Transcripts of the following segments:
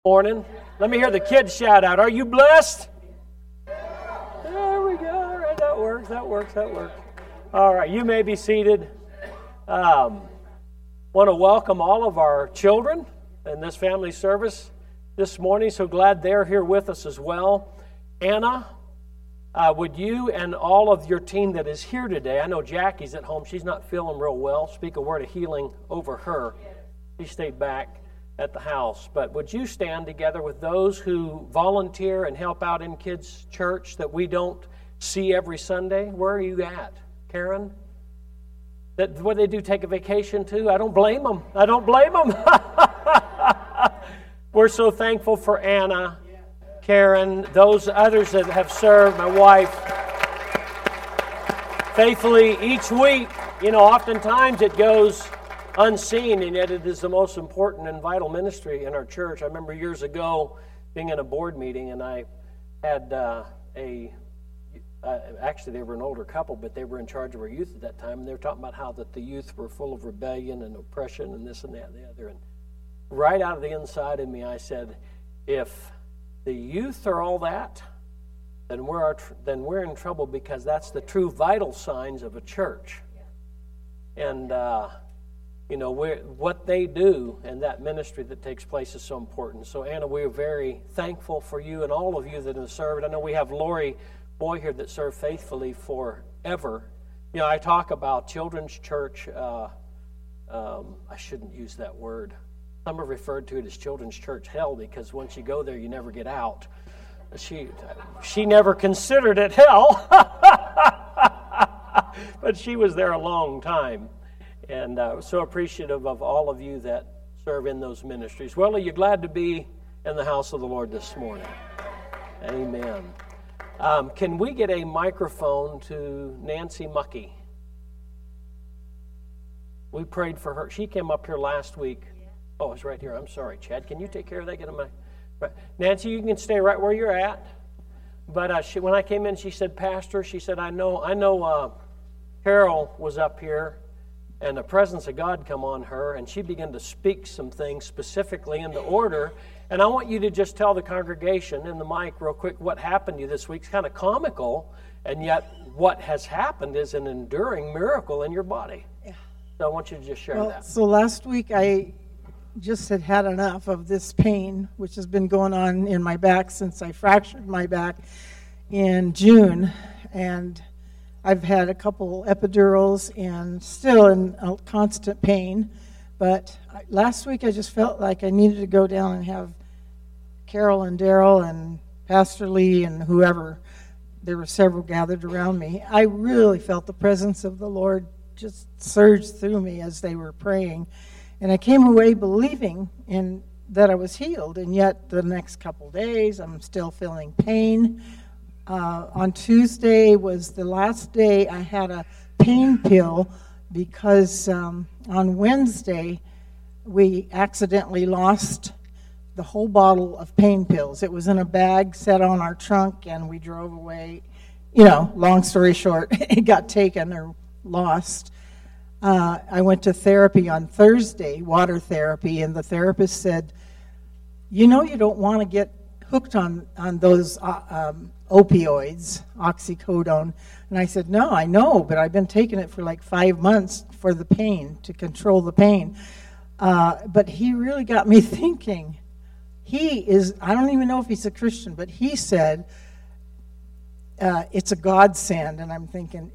Morning. Let me hear the kids shout out. Are you blessed? There we go. All right, that works. All right, you may be seated. Want to welcome all of our children in this family service this morning. So glad they're here with us as well. Anna, would you and all of your team that is here today, I know Jackie's at home. She's not feeling real well. Speak a word of healing over her. She stayed back at the house. But would you stand together with those who volunteer and help out in kids' church that we don't see every Sunday? Where are you at, Karen? What do they do, take a vacation too? I don't blame them. We're so thankful for Anna, Karen, those others that have served, my wife, faithfully each week. You know, oftentimes it goes unseen, and yet it is the most important and vital ministry in our church. I remember years ago being in a board meeting, and I had actually they were an older couple, but they were in charge of our youth at that time, and they were talking about how that the youth were full of rebellion and oppression and this and that and the other. And right out of the inside of me, I said, if the youth are all that, then we're in trouble, because that's the true vital signs of a church. And you know, what they do and that ministry that takes place is so important. So, Anna, we're very thankful for you and all of you that have served. I know we have Lori Boy here that served faithfully forever. You know, I talk about children's church. I shouldn't use that word. Some have referred to it as children's church hell, because once you go there, you never get out. She never considered it hell, but she was there a long time. And so appreciative of all of you that serve in those ministries. Well, are you glad to be in the house of the Lord this morning? Amen. Can we get a microphone to Nancy Muckey? We prayed for her. She came up here last week. Oh, it's right here. I'm sorry, Chad. Can you take care of that? Get a mic. Right. Nancy, you can stay right where you're at. But when I came in, she said, Pastor, she said, I know Carol was up here, and the presence of God come on her, and she began to speak some things specifically into order. And I want you to just tell the congregation in the mic real quick what happened to you this week. It's kind of comical, and yet what has happened is an enduring miracle in your body. Yeah. So I want you to just share that. So last week I just had enough of this pain, which has been going on in my back since I fractured my back in June. And I've had a couple epidurals and still in constant pain. But last week I just felt like I needed to go down and have Carol and Daryl and Pastor Lee and whoever. There were several gathered around me. I really felt the presence of the Lord just surge through me as they were praying. And I came away believing in that I was healed. And yet the next couple days I'm still feeling pain. On Tuesday was the last day I had a pain pill, because on Wednesday we accidentally lost the whole bottle of pain pills. It was in a bag set on our trunk, and we drove away. You know, long story short, it got taken or lost. I went to therapy on Thursday, water therapy, and the therapist said, you know, you don't want to get hooked on those opioids, oxycodone. And I said, no, I know, but I've been taking it for like 5 months for the pain, to control the pain. But he really got me thinking. I don't even know if he's a Christian, but he said, it's a godsend. And I'm thinking,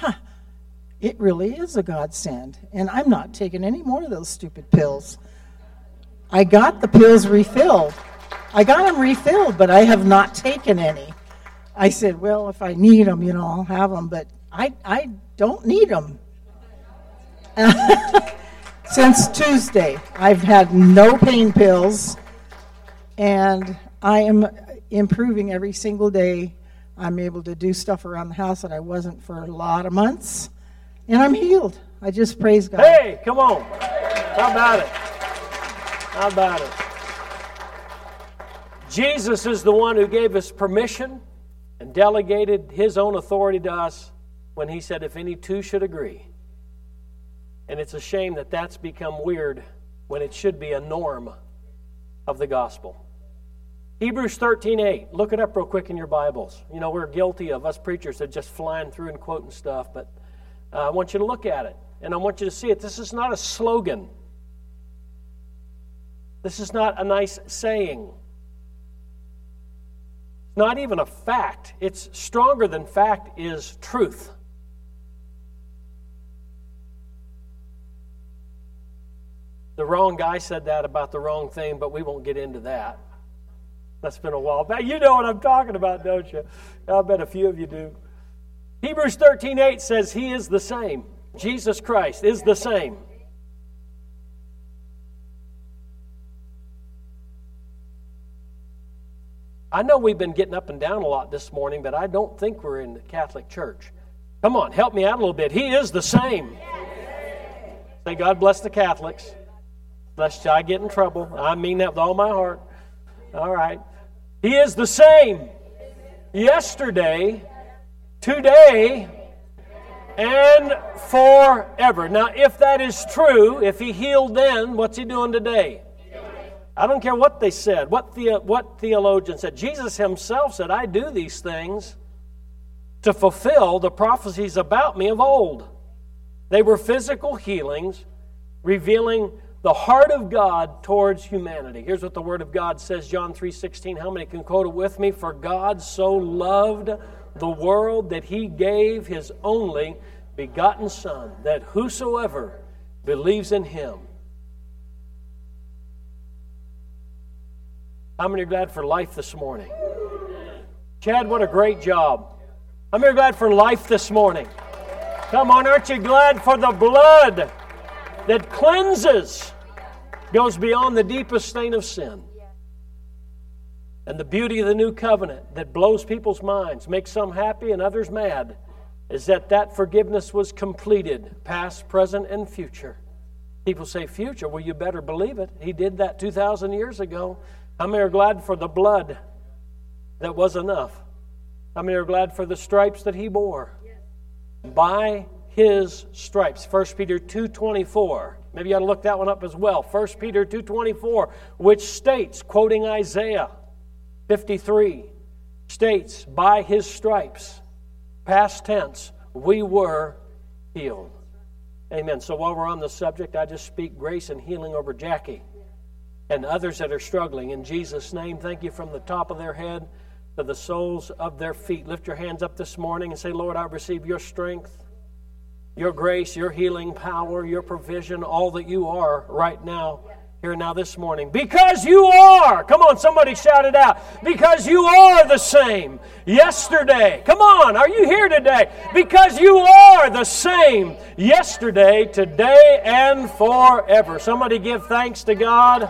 it really is a godsend. And I'm not taking any more of those stupid pills. I got the pills refilled. I got them refilled, but I have not taken any. I said, well, if I need them, you know, I'll have them, but I don't need them. Since Tuesday, I've had no pain pills, and I am improving every single day. I'm able to do stuff around the house that I wasn't for a lot of months, and I'm healed. I just praise God. Hey, come on. How about it? How about it? Jesus is the one who gave us permission and delegated his own authority to us when he said, if any two should agree. And it's a shame that that's become weird when it should be a norm of the gospel. Hebrews 13:8. Look it up real quick in your Bibles. You know, we're guilty of, us preachers, of just flying through and quoting stuff, but I want you to look at it, and I want you to see it. This is not a slogan. This is not a nice saying. It's not even a fact. It's stronger than fact is truth. The wrong guy said that about the wrong thing, but we won't get into that. That's been a while back. You know what I'm talking about, don't you? I bet a few of you do. Hebrews 13:8 says He is the same. Jesus Christ is the same. I know we've been getting up and down a lot this morning, but I don't think we're in the Catholic Church. Come on, help me out a little bit. He is the same. Say, God bless the Catholics. Lest I get in trouble. I mean that with all my heart. All right. He is the same yesterday, today, and forever. Now, if that is true, if He healed then, what's He doing today? I don't care what they said, what theologian said. Jesus Himself said, I do these things to fulfill the prophecies about me of old. They were physical healings revealing the heart of God towards humanity. Here's what the Word of God says, John 3:16. How many can quote it with me? For God so loved the world that He gave His only begotten Son, that whosoever believes in Him. How many are glad for life this morning? Chad, what a great job. How many are glad for life this morning? Come on, aren't you glad for the blood that cleanses, goes beyond the deepest stain of sin? And the beauty of the new covenant that blows people's minds, makes some happy and others mad, is that forgiveness was completed, past, present, and future. People say future. Well, you better believe it. He did that 2,000 years ago. How many are glad for the blood that was enough? How many are glad for the stripes that He bore? By His stripes. 1 Peter 2:24. Maybe you ought to look that one up as well. 1 Peter 2:24, which states, quoting Isaiah 53, states, by His stripes, past tense, we were healed. Amen. So while we're on the subject, I just speak grace and healing over Jackie and others that are struggling. In Jesus' name, thank You from the top of their head to the soles of their feet. Lift your hands up this morning and say, Lord, I receive Your strength, Your grace, Your healing power, Your provision, all that You are right now, here now this morning. Because You are. Come on, somebody shout it out. Because You are the same yesterday. Come on, are you here today? Because You are the same yesterday, today, and forever. Somebody give thanks to God.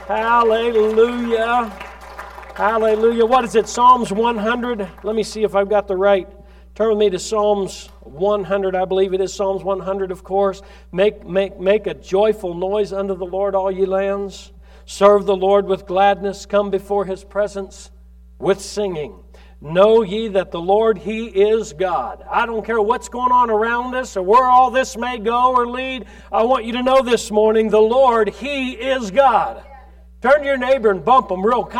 Hallelujah. Hallelujah. What is it? Psalms 100. Let me see if I've got the right. Turn with me to Psalms 100. I believe it is Psalms 100, of course. Make a joyful noise unto the Lord, all ye lands. Serve the Lord with gladness. Come before His presence with singing. Know ye that the Lord, He is God. I don't care what's going on around us or where all this may go or lead. I want you to know this morning, the Lord, He is God. Turn to your neighbor and bump them real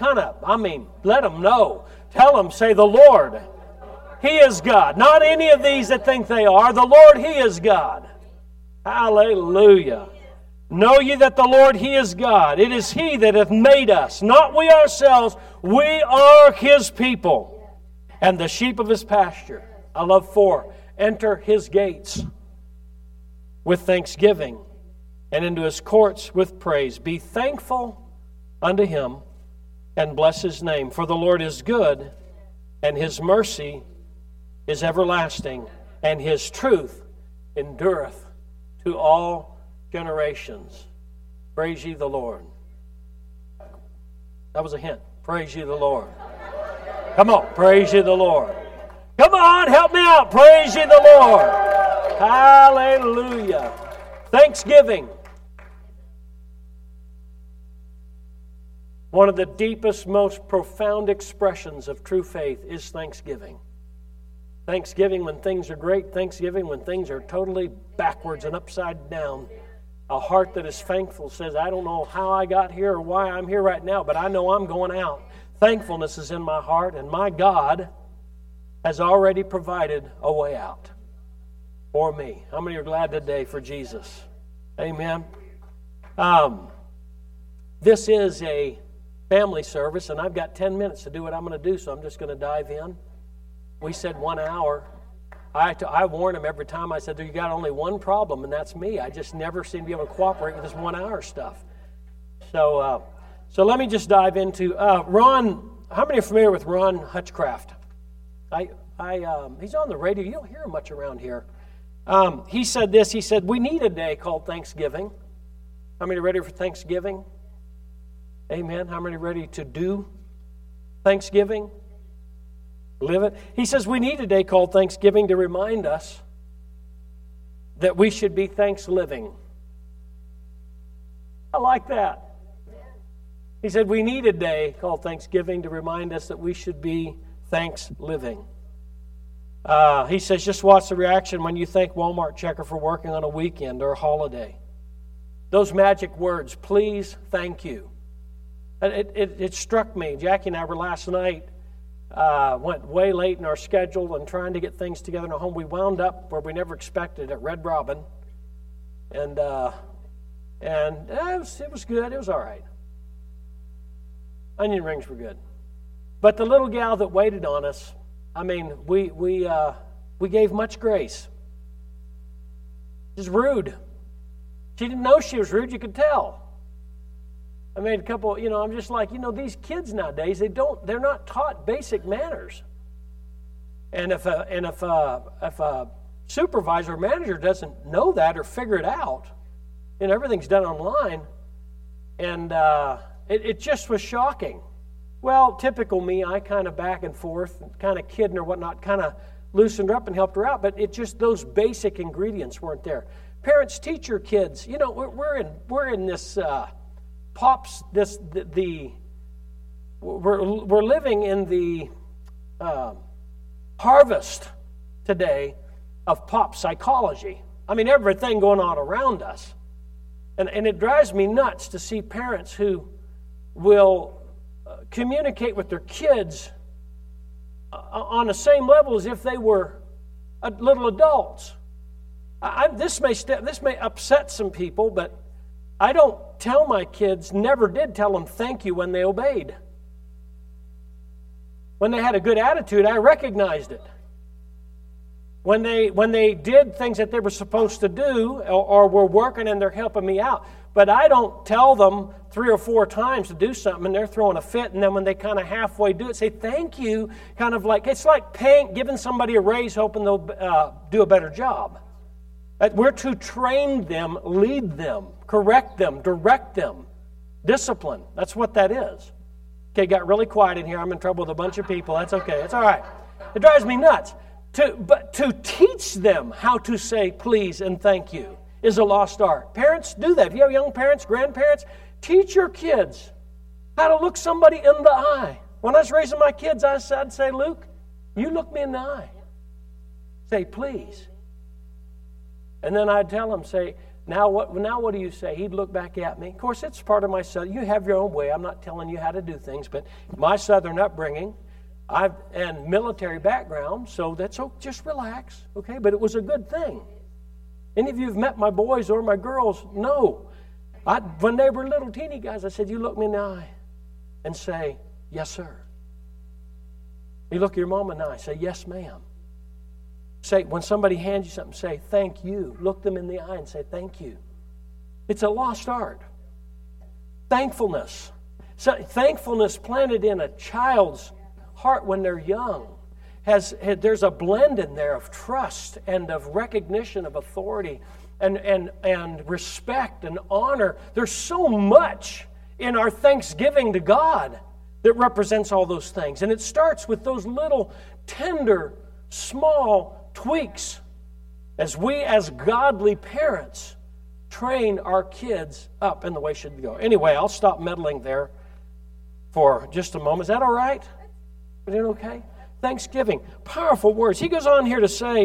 let them know. Tell them, say, the Lord, He is God. Not any of these that think they are. The Lord, He is God. Hallelujah. Know ye that the Lord, He is God. It is He that hath made us, not we ourselves. We are His people and the sheep of His pasture. I love 4. Enter His gates with thanksgiving and into His courts with praise. Be thankful unto Him and bless His name. For the Lord is good, and His mercy is everlasting, and His truth endureth to all generations. Praise ye the Lord. That was a hint. Praise ye the Lord. Come on, praise ye the Lord. Come on, help me out. Praise ye the Lord. Hallelujah. Thanksgiving. One of the deepest, most profound expressions of true faith is thanksgiving. Thanksgiving when things are great. Thanksgiving when things are totally backwards and upside down. A heart that is thankful says, I don't know how I got here or why I'm here right now, but I know I'm going out. Thankfulness is in my heart, and my God has already provided a way out for me. How many are glad today for Jesus? Amen. This is a family service, and I've got 10 minutes to do what I'm going to do, so I'm just going to dive in. We said 1 hour. I warn them every time. I said, you got only one problem, and that's me. I just never seem to be able to cooperate with this 1 hour stuff. So let me just dive into Ron. How many are familiar with Ron Hutchcraft? He's on the radio. You don't hear him much around here. He said this. He said, we need a day called Thanksgiving. How many are ready for Thanksgiving? Amen. How many are ready to do Thanksgiving? Live it. He says we need a day called Thanksgiving to remind us that we should be thanks-living. I like that. He said we need a day called Thanksgiving to remind us that we should be thanks-living. He says just watch the reaction when you thank Walmart checker for working on a weekend or a holiday. Those magic words, please, thank you. It struck me. Jackie and I were last night, went way late in our schedule and trying to get things together in our home. We wound up where we never expected at Red Robin. And it was good. It was all right. Onion rings were good. But the little gal that waited on us, I mean, we gave much grace. She's rude. She didn't know she was rude. You could tell. I made a couple, I'm just like, these kids nowadays, they're not taught basic manners. And if a supervisor or manager doesn't know that or figure it out, everything's done online, and it just was shocking. Well, typical me, I kind of back and forth, kind of kidding or whatnot, kind of loosened her up and helped her out, but it just, those basic ingredients weren't there. Parents, teach your kids. We're in this we're living in the harvest today of pop psychology. I mean, everything going on around us. And it drives me nuts to see parents who will communicate with their kids on the same level as if they were little adults. This may upset some people, but I don't tell my kids, never did tell them thank you when they obeyed. When they had a good attitude, I recognized it. When they did things that they were supposed to do or were working and they're helping me out. But I don't tell them 3 or 4 times to do something and they're throwing a fit, and then when they kind of halfway do it, say thank you, kind of like, it's like giving somebody a raise hoping they'll do a better job. We're to train them, lead them, correct them, direct them, discipline. That's what that is. Okay, got really quiet in here. I'm in trouble with a bunch of people. That's okay. It's all right. It drives me nuts. But to teach them how to say please and thank you is a lost art. Parents, do that. If you have young parents, grandparents, teach your kids how to look somebody in the eye. When I was raising my kids, I'd say, Luke, you look me in the eye. Say please. And then I'd tell him, say, now what do you say? He'd look back at me. Of course, it's part of my southern. You have your own way. I'm not telling you how to do things, but my southern upbringing, and military background, so that's just relax, okay? But it was a good thing. Any of you have met my boys or my girls know. When they were little teeny guys, I said, you look me in the eye and say, yes, sir. You look your mom in the eye and say, yes, ma'am. Say, when somebody hands you something, say, thank you. Look them in the eye and say, thank you. It's a lost art. Thankfulness. So, thankfulness planted in a child's heart when they're young. There's a blend in there of trust and of recognition of authority and respect and honor. There's so much in our thanksgiving to God that represents all those things. And it starts with those little tender, small tweaks as we as godly parents train our kids up in the way they should go. Anyway, I'll stop meddling there for just a moment. Is that all right? Is it okay? Thanksgiving. Powerful words. He goes on here to say,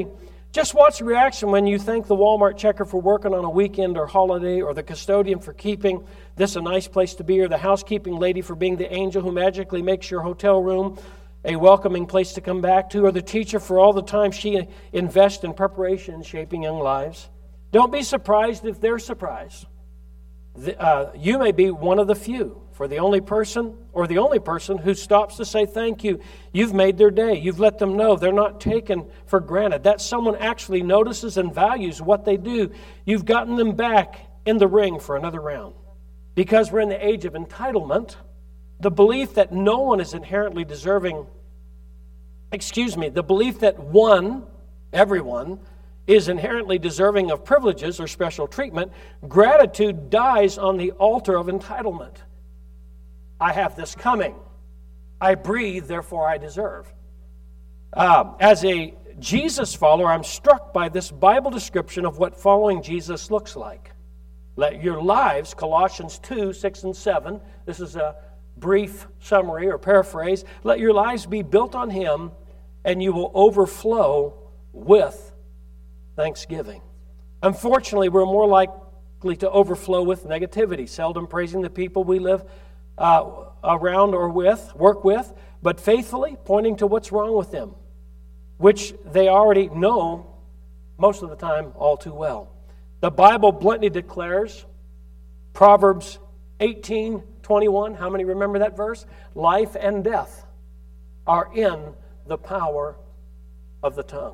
Just watch the reaction when you thank the Walmart checker for working on a weekend or holiday, or the custodian for keeping this a nice place to be, or the housekeeping lady for being the angel who magically makes your hotel room a welcoming place to come back to, or the teacher for all the time she invests in preparation and shaping young lives. Don't be surprised if they're surprised. You may be one of the few, for the only person who stops to say thank you. You've made their day. You've let them know they're not taken for granted. That someone actually notices and values what they do. You've gotten them back in the ring for another round. Because we're in the age of entitlement, the belief that no one is inherently deserving, the belief that everyone, is inherently deserving of privileges or special treatment, gratitude dies on the altar of entitlement. I have this coming. I breathe, therefore I deserve. As a Jesus follower, I'm struck by this Bible description of what following Jesus looks like. Let your lives, Colossians 2, 6 and 7, this is a brief summary or paraphrase, let your lives be built on Him, and you will overflow with thanksgiving. Unfortunately, we're more likely to overflow with negativity, seldom praising the people we live around or work with, but faithfully pointing to what's wrong with them, which they already know most of the time all too well. The Bible bluntly declares, Proverbs 18:21, how many remember that verse? Life and death are in the power of the tongue.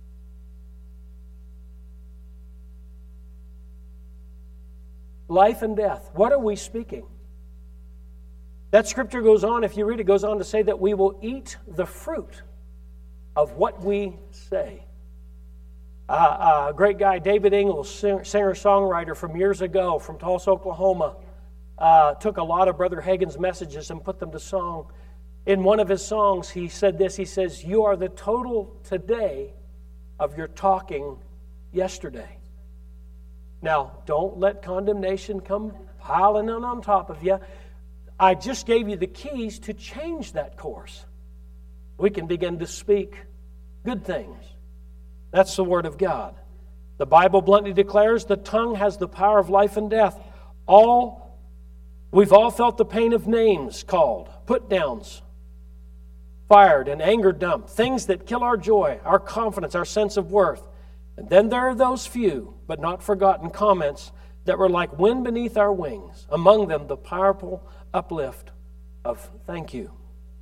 Life and death. What are we speaking? That scripture goes on, if you read it, goes on to say that we will eat the fruit of what we say. A great guy, David Ingalls, singer-songwriter from years ago from Tulsa, Oklahoma, took a lot of Brother Hagin's messages and put them to song. In one of his songs, he said this, he says, "You are the total today of your talking yesterday." Now, don't let condemnation come piling in on top of you. I just gave you the keys to change that course. We can begin to speak good things. That's the Word of God. The Bible bluntly declares the tongue has the power of life and death. We've all felt the pain of names called, put-downs, fired, and anger dumped, things that kill our joy, our confidence, our sense of worth. And then there are those few, but not forgotten comments that were like wind beneath our wings. Among them, the powerful uplift of thank you.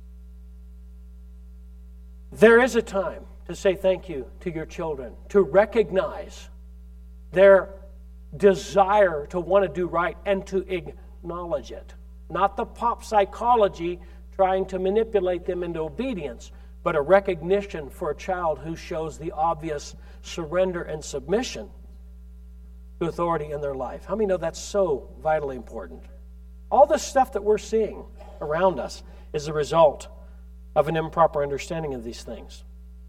There is a time to say thank you to your children, to recognize their desire to want to do right and to acknowledge it. Not the pop psychology trying to manipulate them into obedience, but a recognition for a child who shows the obvious surrender and submission to authority in their life. How many know that's so vitally important? All this stuff that we're seeing around us is a result of an improper understanding of these things.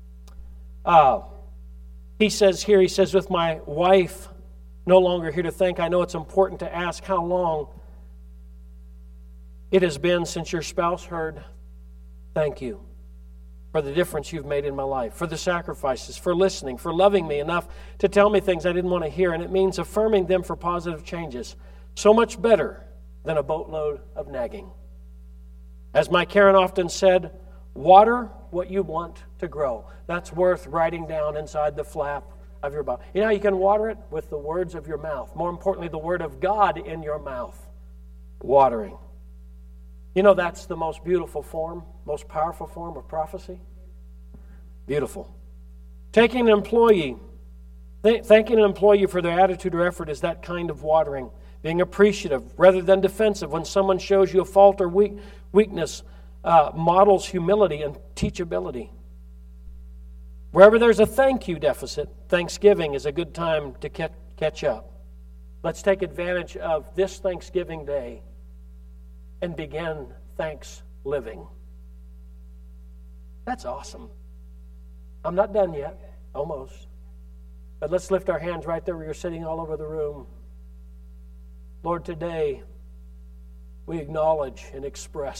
He says, with my wife no longer here to thank, I know it's important to ask how long it has been since your spouse heard thank you for the difference you've made in my life, for the sacrifices, for listening, for loving me enough to tell me things I didn't want to hear. And it means affirming them for positive changes. So much better than a boatload of nagging. As my Karen often said, water what you want to grow. That's worth writing down inside the flap of your Bible. You know how you can water it? With the words of your mouth. More importantly, the Word of God in your mouth. Watering. You know that's the most beautiful form, most powerful form of prophecy? Beautiful. Thanking an employee for their attitude or effort is that kind of watering. Being appreciative rather than defensive when someone shows you a fault or weakness models humility and teachability. Wherever there's a thank you deficit, Thanksgiving is a good time to catch up. Let's take advantage of this Thanksgiving Day and begin thanks living. That's awesome. I'm not done yet, almost. But let's lift our hands right there where you're sitting all over the room. Lord, today we acknowledge and express this great power of faith.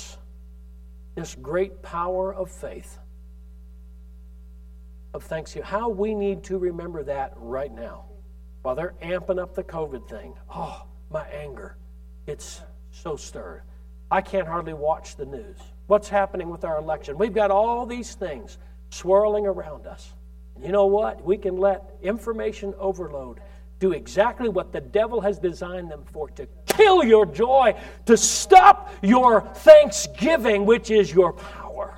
of Thanksgiving. How we need to remember that right now. While they're amping up the COVID thing. Oh, my anger. It's so stirred. I can't hardly watch the news. What's happening with our election? We've got all these things swirling around us. You know what? We can let information overload do exactly what the devil has designed them for, to kill your joy, to stop your thanksgiving, which is your power.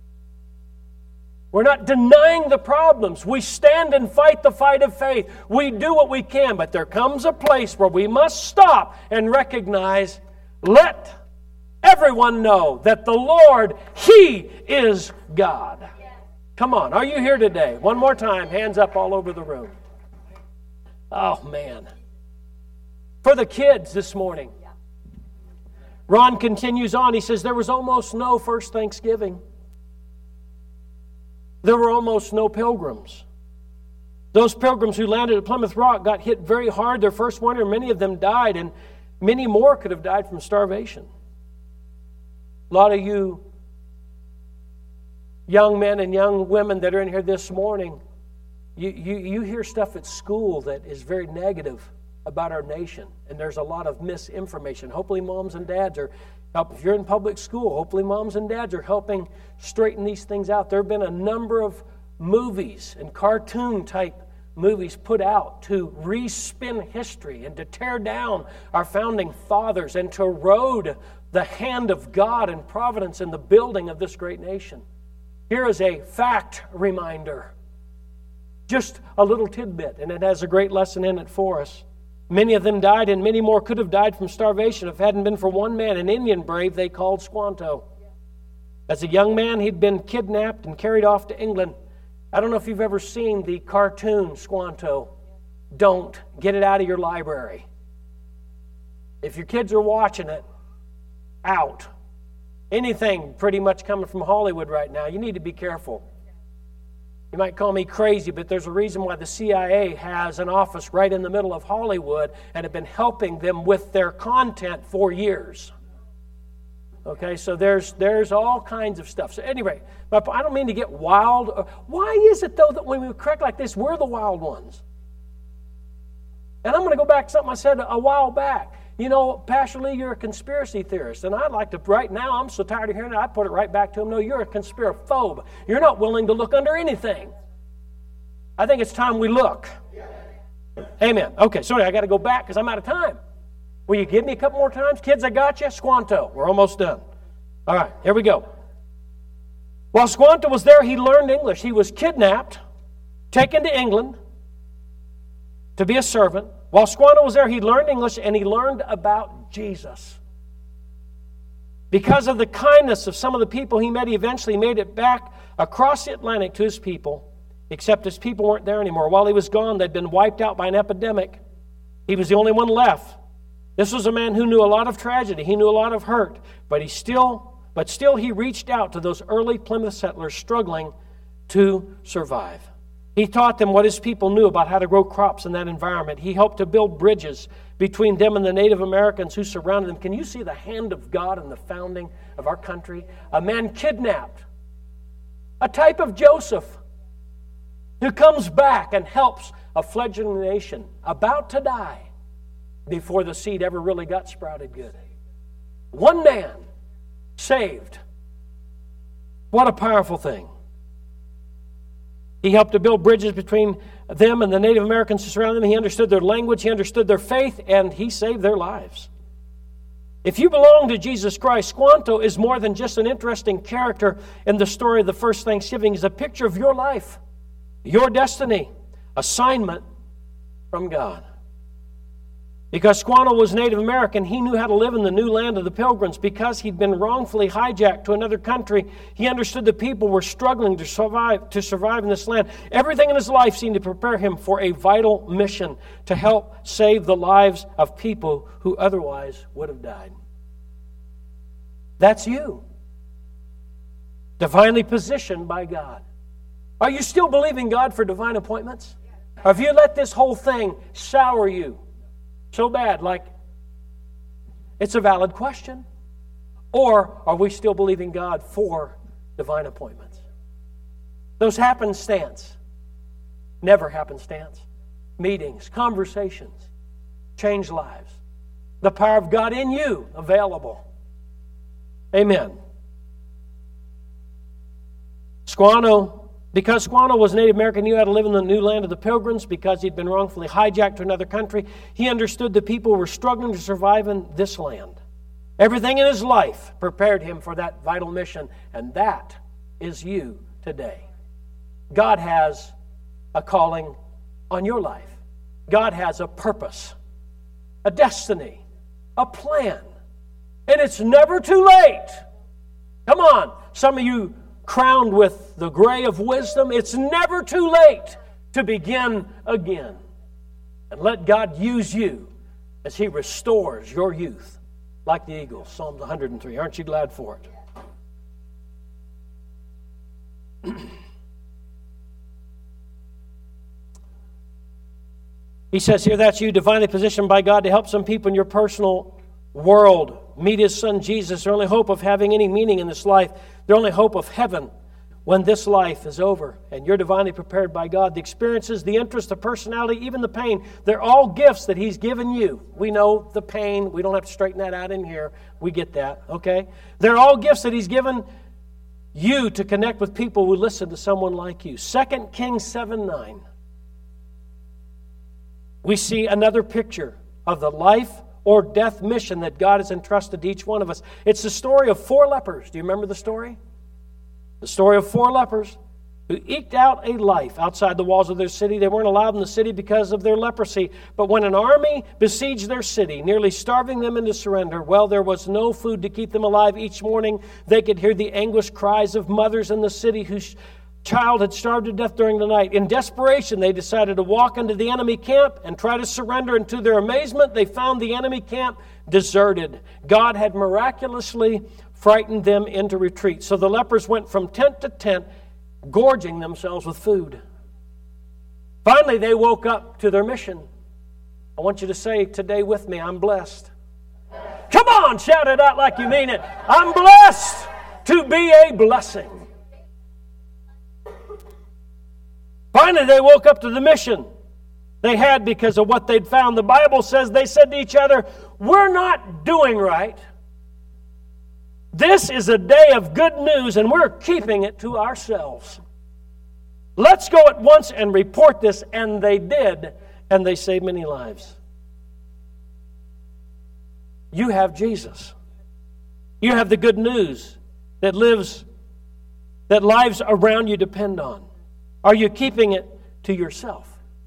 We're not denying the problems. We stand and fight the fight of faith. We do what we can, but there comes a place where we must stop and recognize, let everyone know that the Lord, He is God. Come on, are you here today? One more time, hands up all over the room. Oh, man. For the kids this morning, Ron continues on. He says, there was almost no first Thanksgiving. There were almost no pilgrims. Those pilgrims who landed at Plymouth Rock got hit very hard their first winter. Many of them died, and many more could have died from starvation. A lot of you young men and young women that are in here this morning, you hear stuff at school that is very negative about our nation, and there's a lot of misinformation. Hopefully moms and dads are helping. If you're in public school, hopefully moms and dads are helping straighten these things out. There have been a number of movies and cartoon-type movies put out to respin history and to tear down our founding fathers and to erode the hand of God and providence in the building of this great nation. Here is a fact reminder. Just a little tidbit, and it has a great lesson in it for us. Many of them died, and many more could have died from starvation if it hadn't been for one man, an Indian brave they called Squanto. As a young man, he'd been kidnapped and carried off to England. I don't know if you've ever seen the cartoon Squanto. Don't. Get it out of your library. If your kids are watching it, out. Anything pretty much coming from Hollywood right now, you need to be careful. You might call me crazy, but there's a reason why the CIA has an office right in the middle of Hollywood and have been helping them with their content for years. Okay, so there's all kinds of stuff. So anyway, I don't mean to get wild. Why is it, though, that when we correct like this, we're the wild ones? And I'm going to go back to something I said a while back. You know, Pastor Lee, you're a conspiracy theorist. And I'd like to, right now, I'm so tired of hearing it, I'd put it right back to him. No, you're a conspirophobe. You're not willing to look under anything. I think it's time we look. Amen. Okay, sorry, I got to go back because I'm out of time. Will you give me a couple more times? Kids, I got you. Squanto. We're almost done. All right, here we go. While Squanto was there, he learned English. He was kidnapped, taken to England to be a servant. While Squanto was there, he learned English and he learned about Jesus. Because of the kindness of some of the people he met, he eventually made it back across the Atlantic to his people, except his people weren't there anymore. While he was gone, they'd been wiped out by an epidemic. He was the only one left. This was a man who knew a lot of tragedy. He knew a lot of hurt, but still he reached out to those early Plymouth settlers struggling to survive. He taught them what his people knew about how to grow crops in that environment. He helped to build bridges between them and the Native Americans who surrounded them. Can you see the hand of God in the founding of our country? A man kidnapped, a type of Joseph, who comes back and helps a fledgling nation about to die before the seed ever really got sprouted good. One man saved. What a powerful thing. He helped to build bridges between them and the Native Americans who surrounded them. He understood their language, he understood their faith, and he saved their lives. If you belong to Jesus Christ, Squanto is more than just an interesting character in the story of the first Thanksgiving. He's a picture of your life, your destiny, assignment from God. Because Squanto was Native American, he knew how to live in the new land of the Pilgrims. Because he'd been wrongfully hijacked to another country, he understood the people were struggling to survive in this land. Everything in his life seemed to prepare him for a vital mission to help save the lives of people who otherwise would have died. That's you. Divinely positioned by God. Are you still believing God for divine appointments? Or have you let this whole thing sour you so bad, like it's a valid question? Or are we still believing God for divine appointments? Those happenstance Never happenstance. Meetings, conversations, change lives. The power of God in you, available. Amen. Because Squano was Native American, he knew how to live in the new land of the Pilgrims because he'd been wrongfully hijacked to another country. He understood the people were struggling to survive in this land. Everything in his life prepared him for that vital mission, and that is you today. God has a calling on your life. God has a purpose, a destiny, a plan, and it's never too late. Come on, some of you crowned with the gray of wisdom, it's never too late to begin again. And let God use you as He restores your youth like the eagles. Psalms 103. Aren't you glad for it? He says here, that's you, divinely positioned by God to help some people in your personal world meet His Son Jesus. Their only hope of having any meaning in this life, their only hope of heaven when this life is over. And you're divinely prepared by God. The experiences, the interest, the personality, even the pain, they're all gifts that He's given you. We know the pain. We don't have to straighten that out in here. We get that, okay? They're all gifts that He's given you to connect with people who listen to someone like you. 2 Kings 7:9. We see another picture of the life or death mission that God has entrusted to each one of us. It's the story of 4 lepers. Do you remember the story? The story of 4 lepers who eked out a life outside the walls of their city. They weren't allowed in the city because of their leprosy. But when an army besieged their city, nearly starving them into surrender, well, there was no food to keep them alive. Each morning they could hear the anguished cries of mothers in the city whose child had starved to death during the night. In desperation, they decided to walk into the enemy camp and try to surrender. And to their amazement, they found the enemy camp deserted. God had miraculously frightened them into retreat. So the lepers went from tent to tent, gorging themselves with food. Finally, they woke up to their mission. I want you to say today with me, I'm blessed. Come on, shout it out like you mean it. I'm blessed to be a blessing. Finally, they woke up to the mission they had because of what they'd found. The Bible says they said to each other, we're not doing right. This is a day of good news, and we're keeping it to ourselves. Let's go at once and report this. And they did, and they saved many lives. You have Jesus. You have the good news that lives, that lives around you depend on. Are you keeping it to yourself?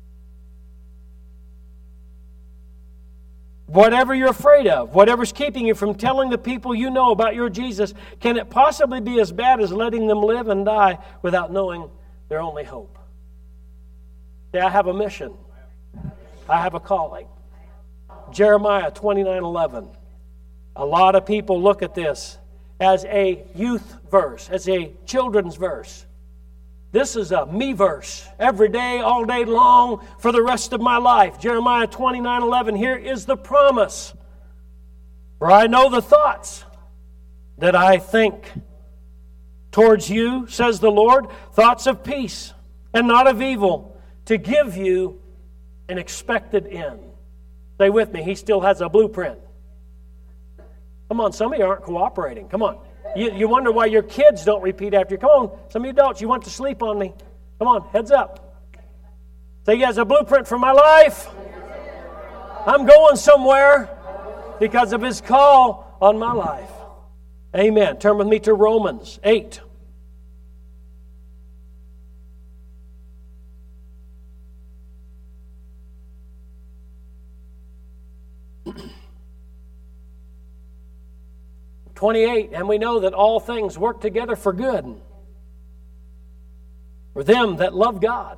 Whatever you're afraid of, whatever's keeping you from telling the people you know about your Jesus, can it possibly be as bad as letting them live and die without knowing their only hope? See, I have a mission. I have a calling. Jeremiah 29:11. A lot of people look at this as a youth verse, as a children's verse. This is a me verse, every day, all day long, for the rest of my life. Jeremiah 29:11, here is the promise. For I know the thoughts that I think towards you, says the Lord, thoughts of peace and not of evil, to give you an expected end. Stay with me, He still has a blueprint. Come on, some of you aren't cooperating. Come on. You wonder why your kids don't repeat after you. Come on, some of you adults, you want to sleep on me. Come on, heads up. Say, He has a blueprint for my life. I'm going somewhere because of His call on my life. Amen. Turn with me to Romans 8. And we know that all things work together for good for them that love God.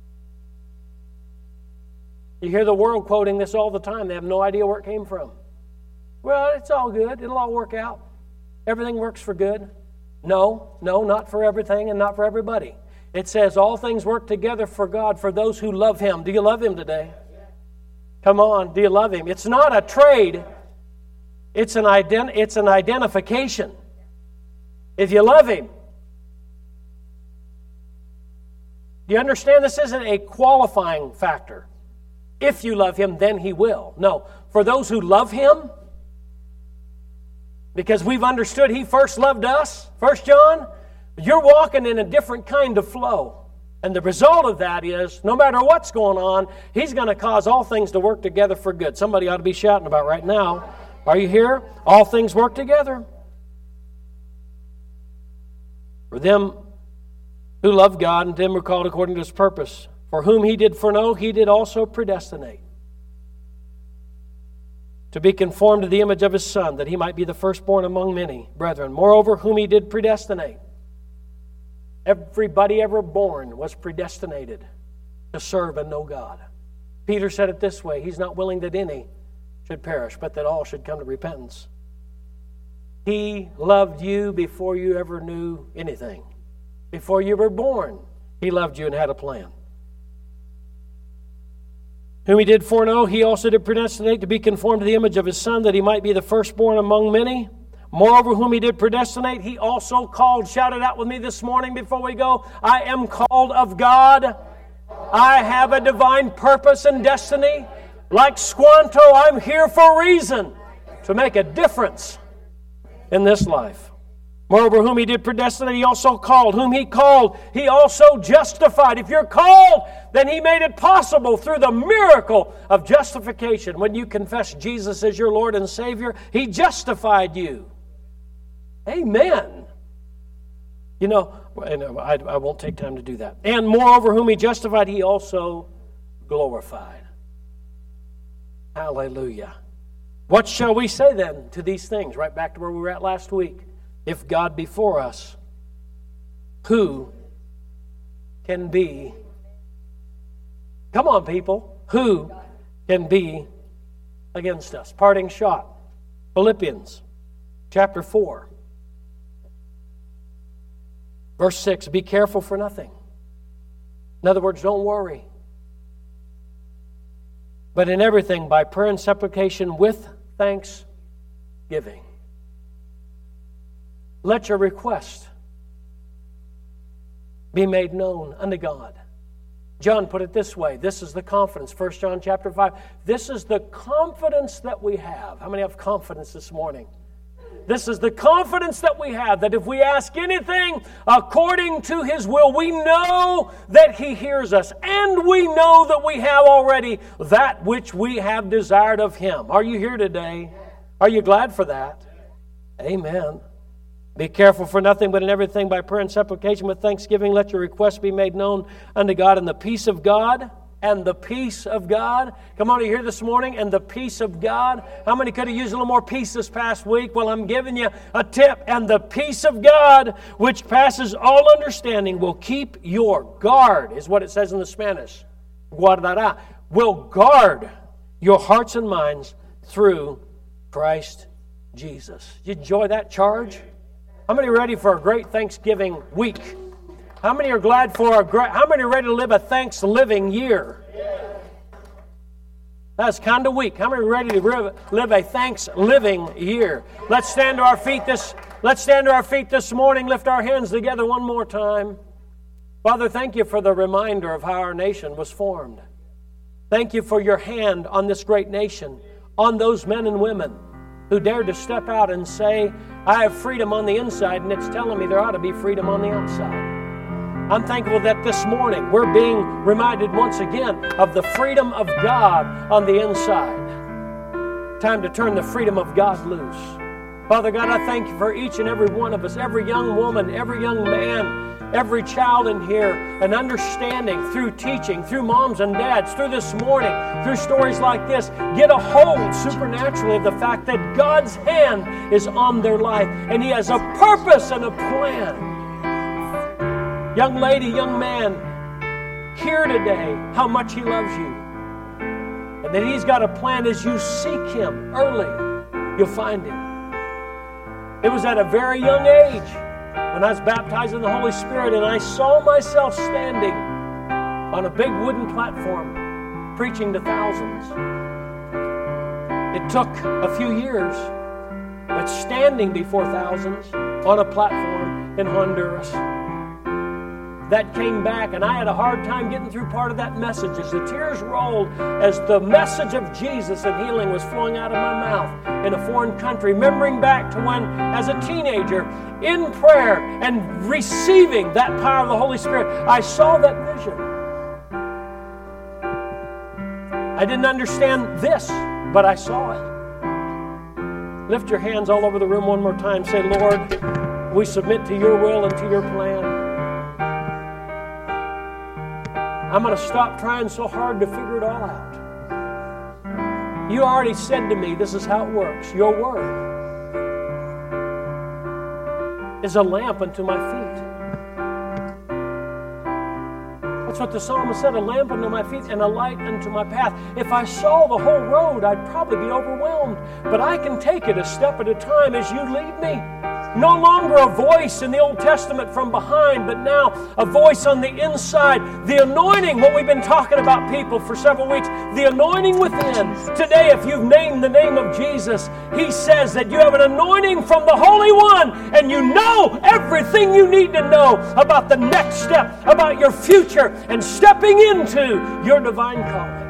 You hear the world quoting this all the time. They have no idea where it came from. Well, it's all good. It'll all work out. Everything works for good. No, not for everything and not for everybody. It says all things work together for God for those who love Him. Do you love Him today? Come on, do you love Him? It's not a trade. It's an identification. If you love Him, Do you understand? This isn't a qualifying factor. If you love Him, then He will. No, for those who love Him, because we've understood He first loved us, 1 John, you're walking in a different kind of flow. And the result of that is, no matter what's going on, He's going to cause all things to work together for good. Somebody ought to be shouting about right now. Are you here? All things work together. For them who love God, and them who are called according to His purpose. For whom He did foreknow, He did also predestinate, to be conformed to the image of His Son, that He might be the firstborn among many brethren. Moreover, whom He did predestinate. Everybody ever born was predestinated to serve and know God. Peter said it this way, He's not willing that any should perish, but that all should come to repentance. He loved you before you ever knew anything. Before you were born, He loved you and had a plan. Whom He did foreknow, He also did predestinate to be conformed to the image of His Son, that He might be the firstborn among many. Moreover, whom He did predestinate, He also called. Shout it out with me this morning before we go. I am called of God. I have a divine purpose and destiny. Like Squanto, I'm here for a reason, to make a difference in this life. Moreover, whom He did predestinate, He also called. Whom He called, He also justified. If you're called, then He made it possible through the miracle of justification. When you confess Jesus as your Lord and Savior, He justified you. Amen. You know, and I won't take time to do that. And moreover, whom He justified, He also glorified. Hallelujah. What shall we say then to these things? Right back to where we were at last week. If God be for us, who can be? Come on, people. Who can be against us? Parting shot. Philippians chapter 4. Verse 6, be careful for nothing. In other words, don't worry. But in everything, by prayer and supplication with thanksgiving. Let your request be made known unto God. John put it this way. This is the confidence. 1 John chapter 5. This is the confidence that we have. How many have confidence this morning? This is the confidence that we have, that if we ask anything according to His will, we know that He hears us. And we know that we have already that which we have desired of Him. Are you here today? Are you glad for that? Amen. Be careful for nothing, but in everything by prayer and supplication with thanksgiving, let your requests be made known unto God. And the peace of God, and the peace of God. Come on, are you here this morning? And the peace of God. How many could have used a little more peace this past week? Well, I'm giving you a tip. And the peace of God, which passes all understanding, will keep your guard, is what it says in the Spanish. Guardará. Will guard your hearts and minds through Christ Jesus. You enjoy that charge? How many are ready for a great Thanksgiving week? How many are glad for how many are ready to live a Thanksgiving year? That's kind of weak. How many are ready to live a Thanksgiving year? Let's stand to our feet this morning. Lift our hands together one more time. Father, thank you for the reminder of how our nation was formed. Thank you for your hand on this great nation, on those men and women who dared to step out and say, I have freedom on the inside, and it's telling me there ought to be freedom on the outside. I'm thankful that this morning we're being reminded once again of the freedom of God on the inside. Time to turn the freedom of God loose. Father God, I thank you for each and every one of us, every young woman, every young man, every child in here, an understanding through teaching, through moms and dads, through this morning, through stories like this. Get a hold supernaturally of the fact that God's hand is on their life and He has a purpose and a plan. Young lady, young man, hear today how much He loves you. And that He's got a plan. As you seek Him early, you'll find Him. It was at a very young age when I was baptized in the Holy Spirit and I saw myself standing on a big wooden platform preaching to thousands. It took a few years, but standing before thousands on a platform in Honduras, that came back, and I had a hard time getting through part of that message as the tears rolled, as the message of Jesus and healing was flowing out of my mouth in a foreign country, remembering back to when, as a teenager, in prayer and receiving that power of the Holy Spirit, I saw that vision. I didn't understand this, but I saw it. Lift your hands all over the room one more time. Say, Lord, we submit to your will and to your plan. I'm going to stop trying so hard to figure it all out. You already said to me, this is how it works. Your word is a lamp unto my feet. That's what the psalmist said, a lamp unto my feet and a light unto my path. If I saw the whole road, I'd probably be overwhelmed. But I can take it a step at a time as you lead me. No longer a voice in the Old Testament from behind, but now a voice on the inside. The anointing, what we've been talking about, people, for several weeks, the anointing within. Today, if you've named the name of Jesus, He says that you have an anointing from the Holy One, and you know everything you need to know about the next step, about your future, and stepping into your divine calling.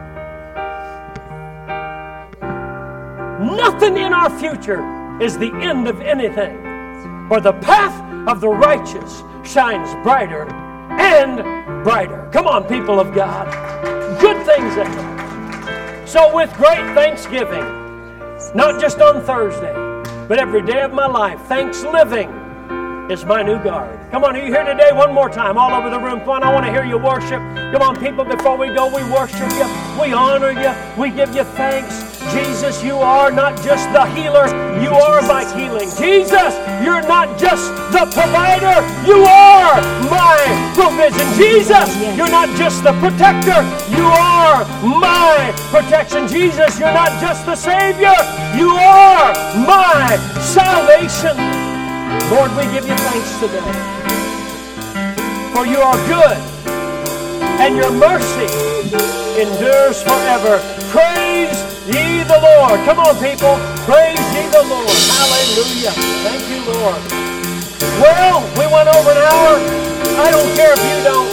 Nothing in our future is the end of anything. For the path of the righteous shines brighter and brighter. Come on, people of God. Good things ahead. So with great thanksgiving, not just on Thursday, but every day of my life, thanks living is my new guard. Come on, are you here today? One more time, all over the room. Come on, I want to hear you worship. Come on, people, before we go, we worship you. We honor you. We give you thanks. Jesus, you are not just the healer, you are my healing. Jesus, you're not just the provider, you are my provision. Jesus, you're not just the protector, you are my protection. Jesus, you're not just the Savior, you are my salvation. Lord, we give you thanks today. For you are good, and your mercy endures forever. Praise ye the Lord. Come on, people. Praise ye the Lord. Hallelujah. Thank you, Lord. Well, we went over an hour. I don't care if you don't.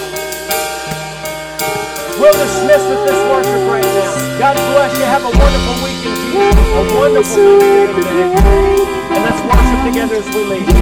We'll dismiss with this worship right now. God bless you. Have a wonderful weekend, Jesus. A wonderful Thanksgiving day. And let's worship together as we leave.